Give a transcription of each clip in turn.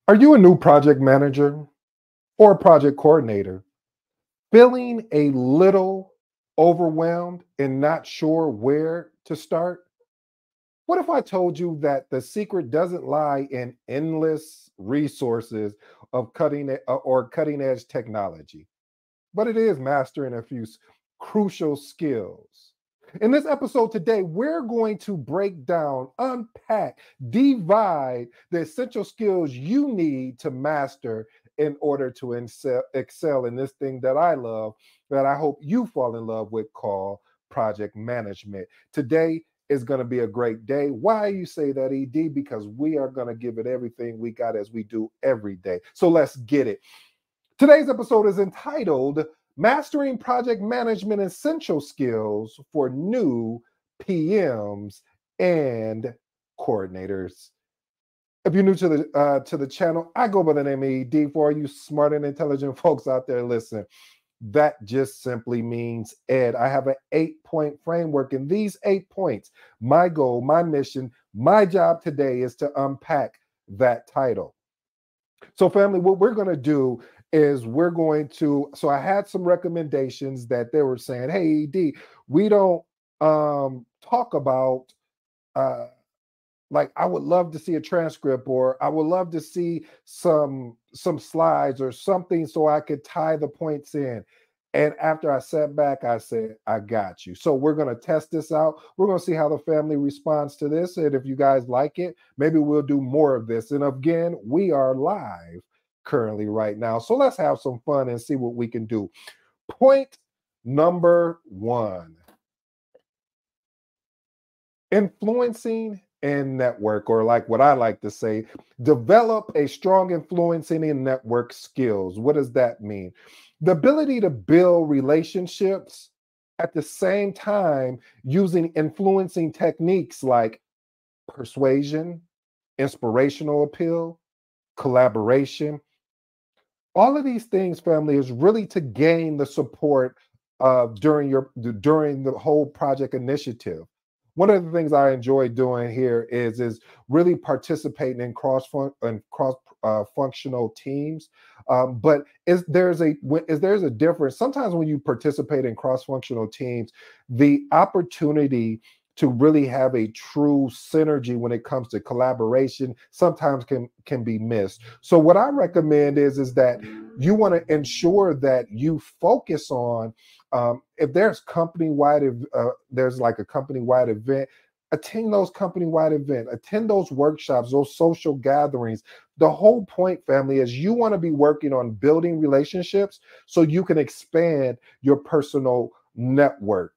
Are you a new project manager or a project coordinator feeling a little overwhelmed and not sure where to start? What if I told you that the secret doesn't lie in endless resources of cutting edge technology, but it is mastering a few crucial skills? In this episode today, we're going to break down, unpack, divide the essential skills you need to master in order to excel in this thing that I love, that I hope you fall in love with, called project management. Today is going to be a great day. Why you say that, ED? Because we are going to give it everything we got as we do every day. So let's get it. Today's episode is entitled Mastering Project Management Essential Skills for New PMs and Coordinators. If you're new to the channel, I go by the name of ED. For all you smart and intelligent folks out there, listen, that just simply means Ed. I have an 8-point framework, and these 8 points, my goal, my mission, my job today is to unpack that title. So, family, what we're going to do is so I had some recommendations that they were saying, hey, ED, we don't talk about, like, I would love to see a transcript, or I would love to see some slides or something so I could tie the points in. And after I sat back, I said, I got you. So we're going to test this out. We're going to see how the family responds to this. And if you guys like it, maybe we'll do more of this. And again, we are live currently right now. So let's have some fun and see what we can do. Point number 1. Influencing and network, or like what I like to say, develop a strong influencing and network skills. What does that mean? The ability to build relationships at the same time using influencing techniques like persuasion, inspirational appeal, collaboration. All of these things, family, is really to gain the support during the whole project initiative. One of the things I enjoy doing here is really participating in cross functional teams. But there's a difference. Sometimes when you participate in cross functional teams, the opportunity to really have a true synergy when it comes to collaboration sometimes can be missed. So what I recommend is that you want to ensure that you focus on, if there's there's like a company-wide event, attend those company-wide events, attend those workshops, those social gatherings. The whole point, family, is you want to be working on building relationships so you can expand your personal network.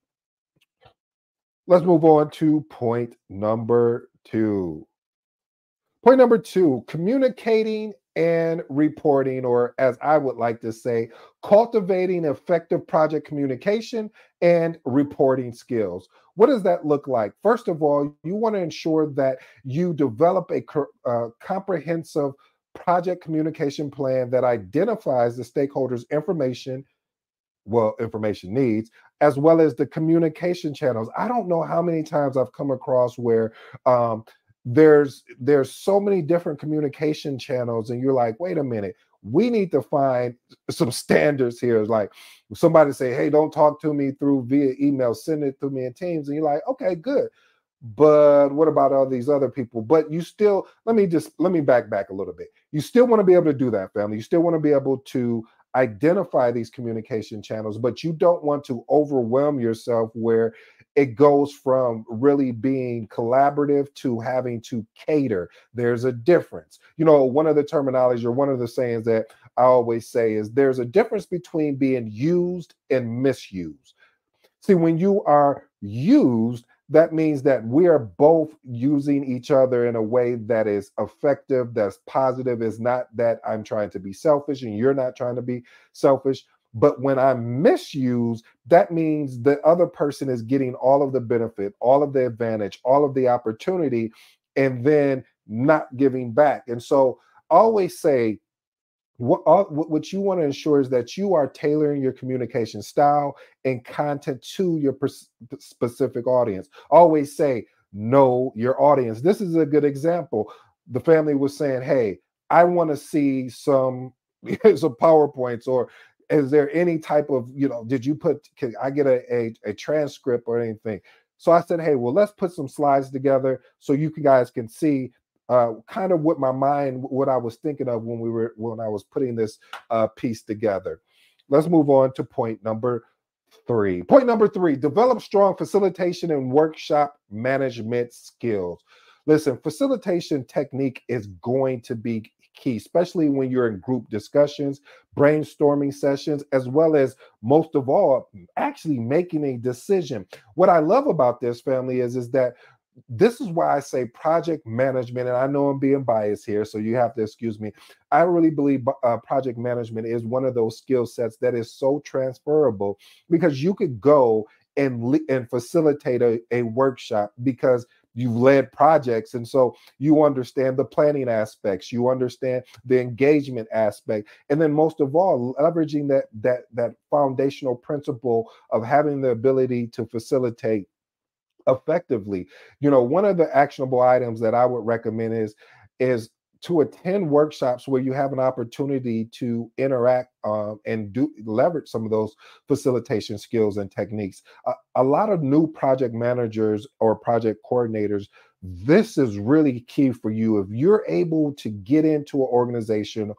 Let's move on to point number 2. Point number 2, communicating and reporting, or as I would like to say, cultivating effective project communication and reporting skills. What does that look like? First of all, you want to ensure that you develop a comprehensive project communication plan that identifies the stakeholders' information needs, as well as the communication channels. I don't know how many times I've come across where there's so many different communication channels, and you're like, wait a minute, we need to find some standards here. Like somebody say, hey, don't talk to me via email, send it to me in Teams, and you're like, okay, good. But what about all these other people? But you still, let me back a little bit. You still want to be able to do that, family. You still want to be able to identify these communication channels, but you don't want to overwhelm yourself where it goes from really being collaborative to having to cater. There's a difference. One of the terminology, or one of the sayings that I always say, is there's a difference between being used and misused. See, when you are used, that means that we are both using each other in a way that is effective, that's positive. It's not that I'm trying to be selfish and you're not trying to be selfish. But when I'm misused, that means the other person is getting all of the benefit, all of the advantage, all of the opportunity, and then not giving back. And so I always say, what you want to ensure is that you are tailoring your communication style and content to your specific audience. Always say, know your audience. This is a good example. The family was saying, hey, I want to see some some PowerPoints, or is there any type of, did you put, can I get a transcript or anything? So I said, hey, well, let's put some slides together so you guys can see kind of what my mind, what I was thinking of when I was putting this piece together. Let's move on to point number three. Point number three, develop strong facilitation and workshop management skills. Listen, facilitation technique is going to be key, especially when you're in group discussions, brainstorming sessions, as well as, most of all, actually making a decision. What I love about this, family, is that this is why I say project management, and I know I'm being biased here, so you have to excuse me. I really believe project management is one of those skill sets that is so transferable, because you could go and facilitate a workshop because you've led projects, and so you understand the planning aspects, you understand the engagement aspect, and then most of all, leveraging that foundational principle of having the ability to facilitate effectively. One of the actionable items that I would recommend is to attend workshops where you have an opportunity to interact and do leverage some of those facilitation skills and techniques. A lot of new project managers or project coordinators, this is really key for you. If you're able to get into an organization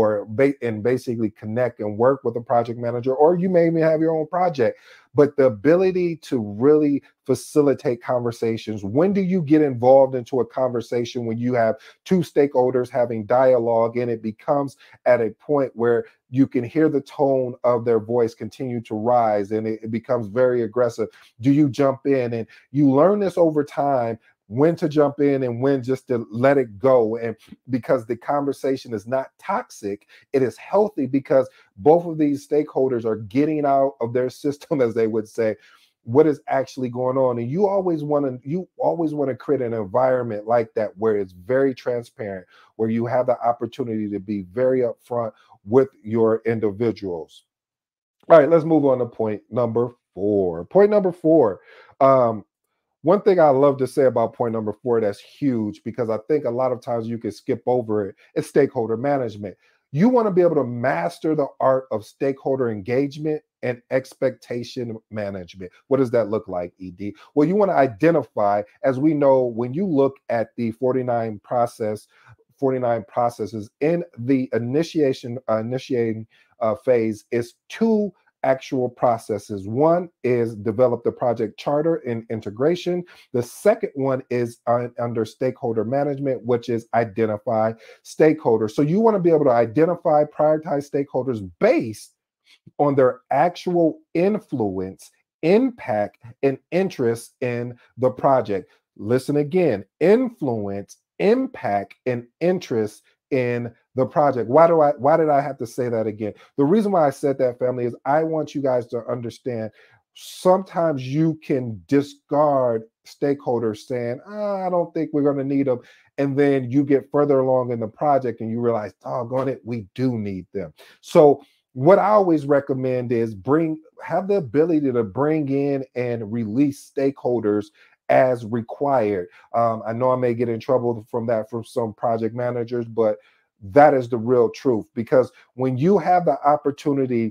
and basically connect and work with a project manager, or you may even have your own project, but the ability to really facilitate conversations. When do you get involved into a conversation? When you have two stakeholders having dialogue, and it becomes at a point where you can hear the tone of their voice continue to rise, and it becomes very aggressive. Do you jump in? And you learn this over time, when to jump in and when just to let it go. And because the conversation is not toxic, it is healthy, because both of these stakeholders are getting out of their system, as they would say, what is actually going on. And you always want to create an environment like that, where it's very transparent, where you have the opportunity to be very upfront with your individuals. All right, let's move on to point number four. Point number four. One thing I love to say about point number four that's huge, because I think a lot of times you can skip over it, is stakeholder management. You want to be able to master the art of stakeholder engagement and expectation management. What does that look like, ED? Well, you want to identify, as we know, when you look at the 49 processes in the initiating phase, is two actual processes. One is develop the project charter and integration. The second one is under stakeholder management, which is identify stakeholders. So you want to be able to identify, prioritize stakeholders based on their actual influence, impact, and interest in the project. Listen again: influence, impact, and interest in the project. Why did I have to say that again? The reason why I said that, family, is I want you guys to understand, sometimes you can discard stakeholders saying, I don't think we're going to need them. And then you get further along in the project and you realize, doggone it, we do need them. So what I always recommend is have the ability to bring in and release stakeholders as required. I know I may get in trouble from some project managers, but that is the real truth. Because when you have the opportunity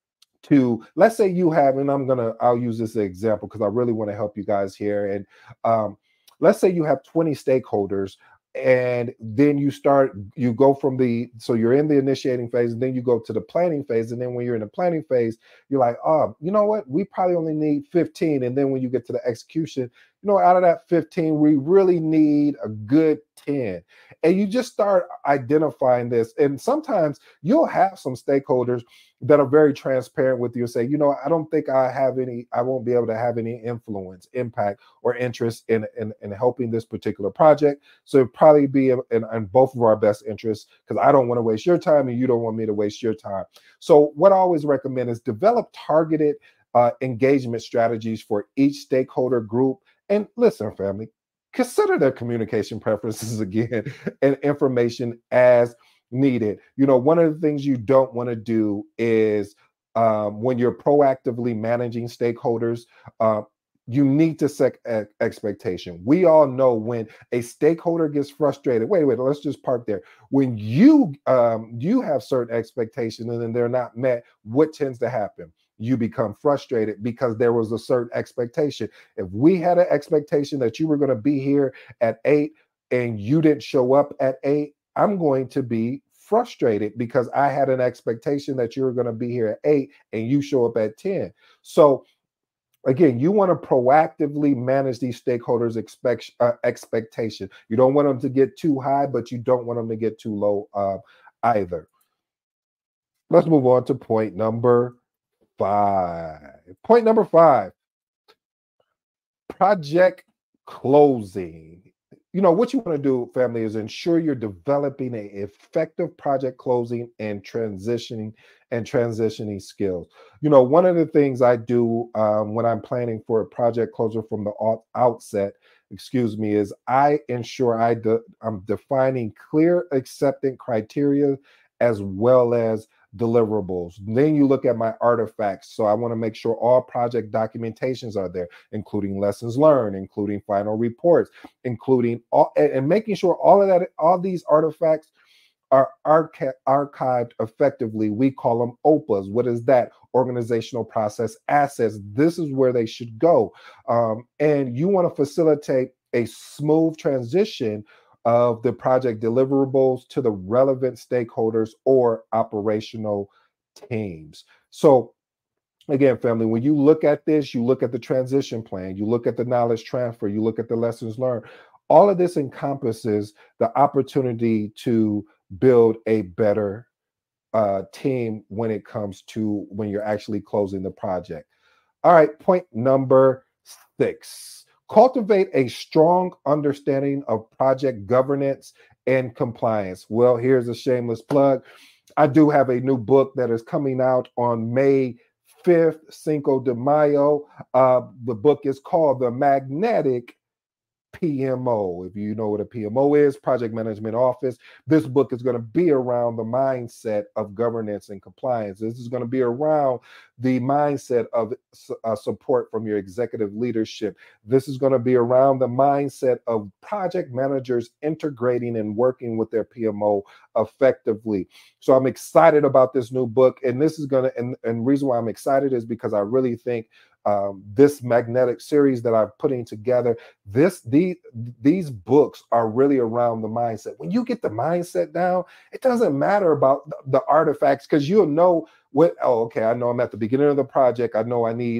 to, let's say you have, and I'll use this as an example because I really want to help you guys here. And let's say you have 20 stakeholders, and then you go from so you're in the initiating phase, and then you go to the planning phase. And then when you're in the planning phase, you're like, oh, you know what? We probably only need 15. And then when you get to the execution, out of that 15, we really need a good 10. And you just start identifying this. And sometimes you'll have some stakeholders that are very transparent with you and say, I don't think I won't be able to have any influence, impact, or interest in helping this particular project. So it'd probably be in both of our best interests, because I don't want to waste your time and you don't want me to waste your time. So what I always recommend is develop targeted engagement strategies for each stakeholder group. And listen, family, consider their communication preferences again and information as needed. One of the things you don't want to do is when you're proactively managing stakeholders, you need to set expectation. We all know when a stakeholder gets frustrated. Wait, let's just park there. When you have certain expectations and then they're not met, what tends to happen? You become frustrated because there was a certain expectation. If we had an expectation that you were going to be here at 8 and you didn't show up at 8, I'm going to be frustrated because I had an expectation that you were going to be here at 8 and you show up at 10. So again, you want to proactively manage these stakeholders' expectation. You don't want them to get too high, but you don't want them to get too low either. Let's move on to point number 5. Point number 5, project closing. What you want to do, family, is ensure you're developing an effective project closing and transitioning skills. One of the things I do when I'm planning for a project closer from the outset, is I ensure I'm defining clear acceptance criteria as well as deliverables. Then you look at my artifacts. So I want to make sure all project documentations are there, including lessons learned, including final reports, including all, and making sure all these artifacts are archived effectively. We call them OPAs. What is that? Organizational process assets. This is where they should go. And you want to facilitate a smooth transition of the project deliverables to the relevant stakeholders or operational teams. So again, family, when you look at this, you look at the transition plan, you look at the knowledge transfer, you look at the lessons learned. All of this encompasses the opportunity to build a better team when it comes to when you're actually closing the project. All right, point number 6. Cultivate a strong understanding of project governance and compliance. Well, here's a shameless plug. I do have a new book that is coming out on May 5th, Cinco de Mayo. The book is called The Magnetic PMO. If you know what a PMO is, Project Management Office, this book is going to be around the mindset of governance and compliance. This is going to be around the mindset of support from your executive leadership. This is going to be around the mindset of project managers integrating and working with their PMO effectively. So I'm excited about this new book, and this is going to, and reason why I'm excited is because I really think this magnetic series that I'm putting together, these books are really around the mindset. When you get the mindset down, it doesn't matter about the artifacts, because you'll know okay, I know I'm at the beginning of the project. I know I need,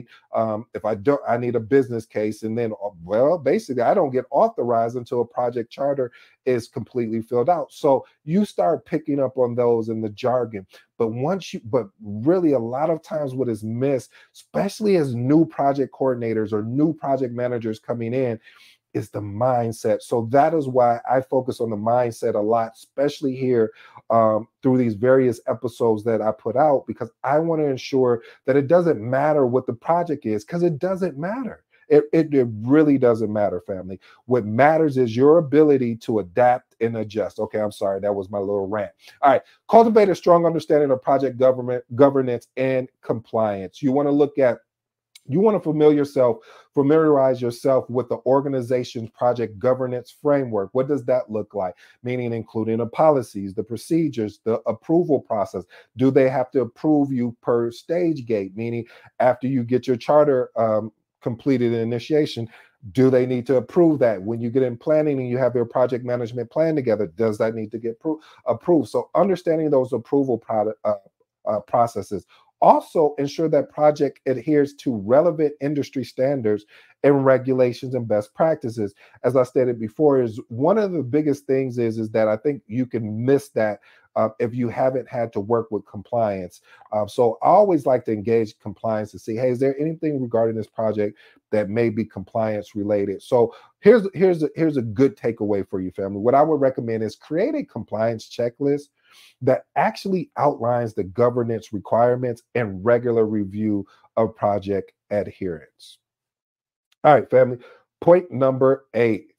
I need a business case. And then, well, basically I don't get authorized until a project charter is completely filled out. So you start picking up on those in the jargon. But really a lot of times what is missed, especially as new project coordinators or new project managers coming in, is the mindset. So that is why I focus on the mindset a lot, especially here through these various episodes that I put out, because I want to ensure that it doesn't matter what the project is, because it doesn't matter. It really doesn't matter, family. What matters is your ability to adapt and adjust. Okay, I'm sorry. That was my little rant. All right. Cultivate a strong understanding of project governance and compliance. You want to familiarize yourself with the organization's project governance framework. What does that look like? Meaning including the policies, the procedures, the approval process. Do they have to approve you per stage gate? Meaning after you get your charter completed in initiation, do they need to approve that? When you get in planning and you have your project management plan together, does that need to get approved? So understanding those approval processes. Also, ensure that project adheres to relevant industry standards and regulations and best practices. As I stated before, is one of the biggest things is that I think you can miss that if you haven't had to work with compliance. So I always like to engage compliance to see, hey, is there anything regarding this project that may be compliance related? So here's a good takeaway for you, family. What I would recommend is create a compliance checklist that actually outlines the governance requirements and regular review of project adherence. All right, family. Point number 8.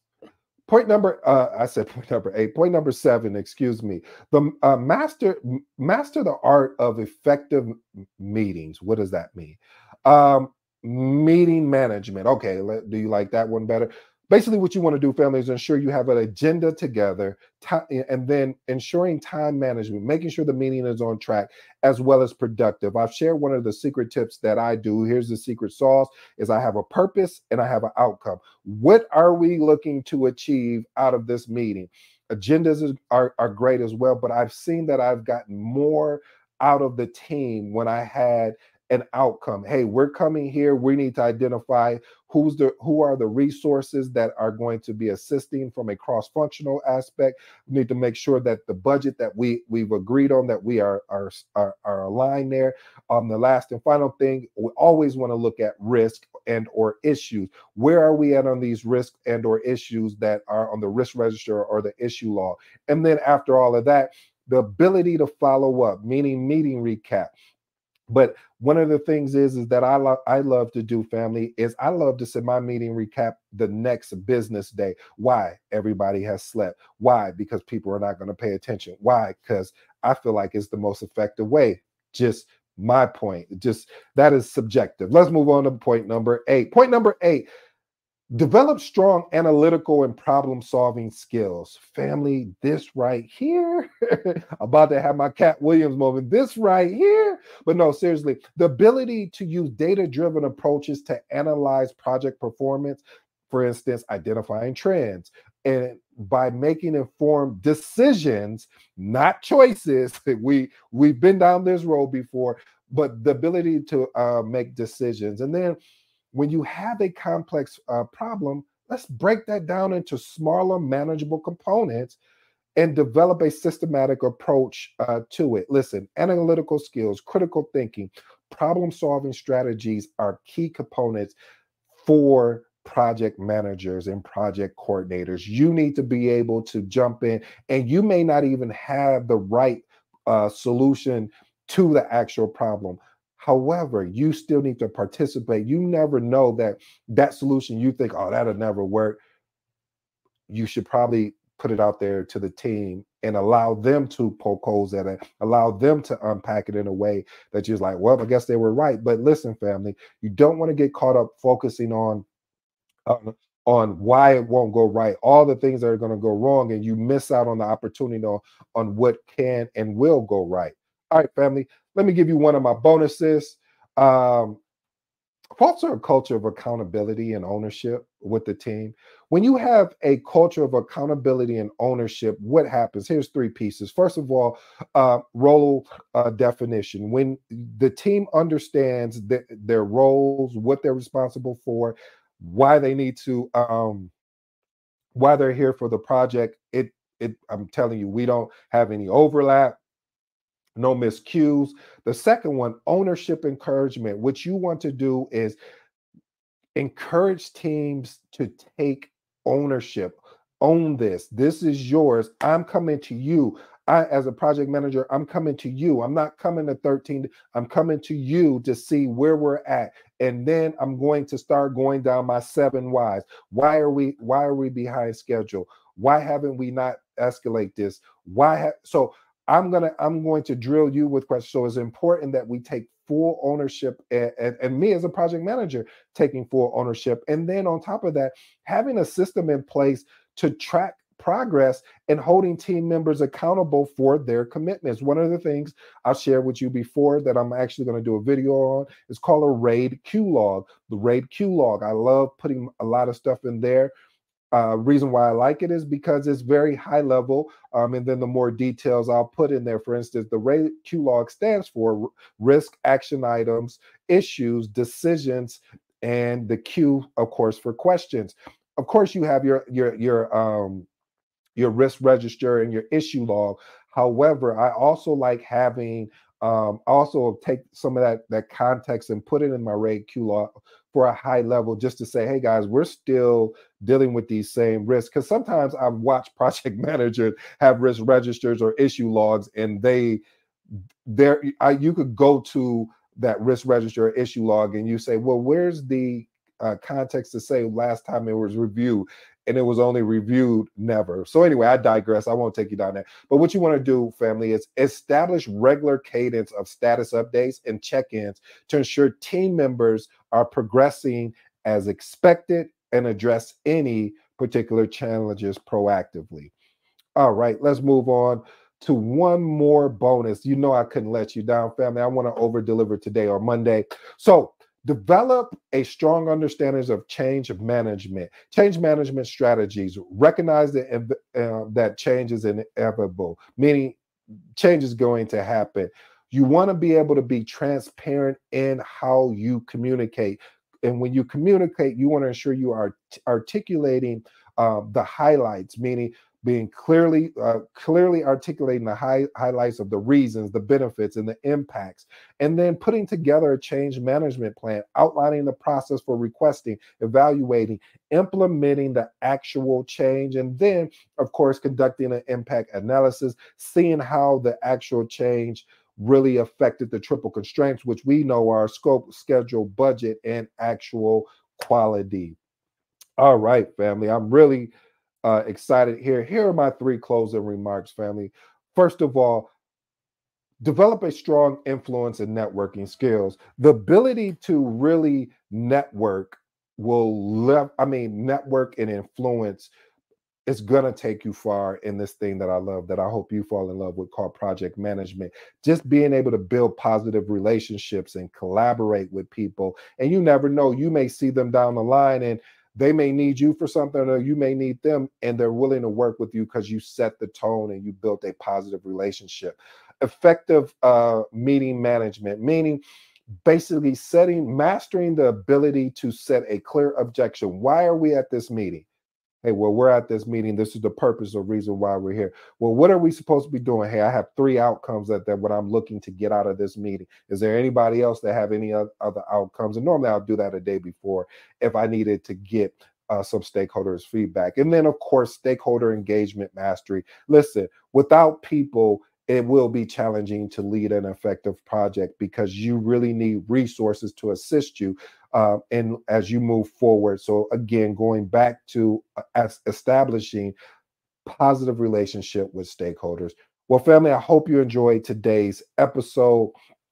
I said point number 8. Point number 7, excuse me. The master the art of effective meetings. What does that mean? Meeting management. Okay, do you like that one better? Basically, what you want to do, family, is ensure you have an agenda together, and then ensuring time management, making sure the meeting is on track as well as productive. I've shared one of the secret tips that I do. Here's the secret sauce: is I have a purpose and I have an outcome. What are we looking to achieve out of this meeting? Are great as well, but I've seen that I've gotten more out of the team when I had an outcome. Hey, we're coming here. We need to identify who are the resources that are going to be assisting from a cross-functional aspect. We need to make sure that the budget that we've agreed on, that we are aligned there. The last and final thing, we always want to look at risk and or issues. Where are we at on these risk and or issues that are on the risk register or the issue log? And then after all of that, the ability to follow up, meaning meeting recap. But one of the things is that I love to do, family, is I love to send my meeting recap the next business day. Why? Everybody has slept. Why? Because people are not going to pay attention. Why? Because I feel like it's the most effective way. Just my point. Just that is subjective. Let's move on to point number 8. Point number 8. Develop strong analytical and problem solving skills. Family, this right here, about to have my Cat Williams moment, this right here. But no, seriously, the ability to use data driven approaches to analyze project performance, for instance, identifying trends, and by making informed decisions, not choices. We've been down this road before, but the ability to make decisions. And then when you have a complex problem, let's break that down into smaller, manageable components and develop a systematic approach to it. Listen, analytical skills, critical thinking, problem solving strategies are key components for project managers and project coordinators. You need to be able to jump in, and you may not even have the right solution to the actual problem. However, you still need to participate. You never know that solution you think, oh, that'll never work. You should probably put it out there to the team and allow them to poke holes at it, allow them to unpack it in a way that you're like, well, I guess they were right. But listen, family, you don't want to get caught up focusing uh, on why it won't go right, all the things that are going to go wrong, and you miss out on the opportunity on what can and will go right. All right, family, let me give you one of my bonuses. Um, Foster a culture of accountability and ownership with the team. When you have a culture of accountability and ownership, what happens? Here's 3 pieces. First of all, role definition. When the team understands their roles, what they're responsible for, why they need to, why they're here for the project, I'm telling you, we don't have any overlap, no miscues. The second one, ownership encouragement. What you want to do is encourage teams to take ownership. Own this. This is yours. I'm coming to you. As a project manager, I'm coming to you. I'm not coming to 13. I'm coming to you to see where we're at. And then I'm going to start going down my 7 whys. Why are we behind schedule? Why haven't we not escalate this? So I'm going to drill you with questions. So it's important that we take full ownership, and me as a project manager taking full ownership. And then on top of that, having a system in place to track progress and holding team members accountable for their commitments. One of the things I'll share with you before that I'm actually going to do a video on is called a RAID Q log. The RAID Q log. I love putting a lot of stuff in there. Reason why I like it is because it's very high level, and then the more details I'll put in there. For instance, the RAID Q log stands for risk, action items, issues, decisions, and the Q, of course, for questions. Of course, you have your risk register and your issue log. However, I also like having also take some of that context and put it in my RAID Q log for a high level, just to say, hey guys, we're still dealing with these same risks. Because sometimes I've watched project managers have risk registers or issue logs, and you could go to that risk register or issue log and you say, well, where's the context to say last time it was reviewed, and it was only reviewed never. So anyway, I digress. I won't take you down there. But what you want to do, family, is establish regular cadence of status updates and check-ins to ensure team members are progressing as expected and address any particular challenges proactively. All right, let's move on to one more bonus. You know I couldn't let you down, family. I want to over deliver today or Monday. So develop a strong understanding of change management strategies. Recognize that change is inevitable, meaning change is going to happen. You want to be able to be transparent in how you communicate. And when you communicate, you want to ensure you are articulating the highlights, meaning being clearly articulating the highlights of the reasons, the benefits, and the impacts, and then putting together a change management plan, outlining the process for requesting, evaluating, implementing the actual change, and then, of course, conducting an impact analysis, seeing how the actual change really affected the triple constraints, which we know are scope, schedule, budget, and actual quality. All right, family. I'm really excited here. Here are my three closing remarks, family. First of all, develop a strong influence and networking skills. The ability to really network network and influence is going to take you far in this thing that I love, that I hope you fall in love with, called project management. Just being able to build positive relationships and collaborate with people. And you never know, you may see them down the line and they may need you for something, or you may need them, and they're willing to work with you because you set the tone and you built a positive relationship. Effective meeting management, meaning basically mastering the ability to set a clear objection. Why are we at this meeting? Hey, well, we're at this meeting. This is the purpose or reason why we're here. Well, what are we supposed to be doing? Hey, I have three outcomes that what I'm looking to get out of this meeting. Is there anybody else that have any other outcomes? And normally I'll do that a day before if I needed to get some stakeholders' feedback. And then, of course, stakeholder engagement mastery. Listen, without people, it will be challenging to lead an effective project because you really need resources to assist you and as you move forward. So again, going back to establishing positive relationship with stakeholders. Well, family, I hope you enjoyed today's episode.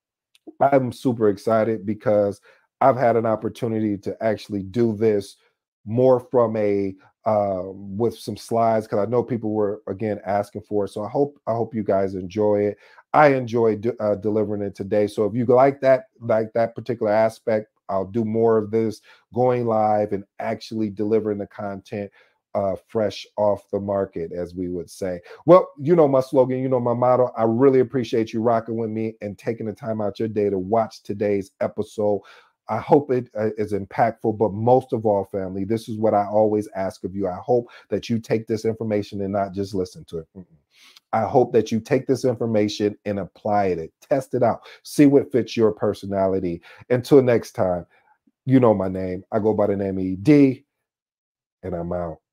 I'm super excited because I've had an opportunity to actually do this more from a with some slides, because I know people were again asking for it. So I hope you guys enjoy it. I enjoyed delivering it today. So if you like that particular aspect, I'll do more of this, going live and actually delivering the content fresh off the market, as we would say. Well, you know my slogan, you know my motto. I really appreciate you rocking with me and taking the time out your day to watch today's episode. I hope it is impactful, but most of all, family, this is what I always ask of you. I hope that you take this information and not just listen to it. I hope that you take this information and apply it, test it out, see what fits your personality. Until next time, you know my name. I go by the name ED, and I'm out.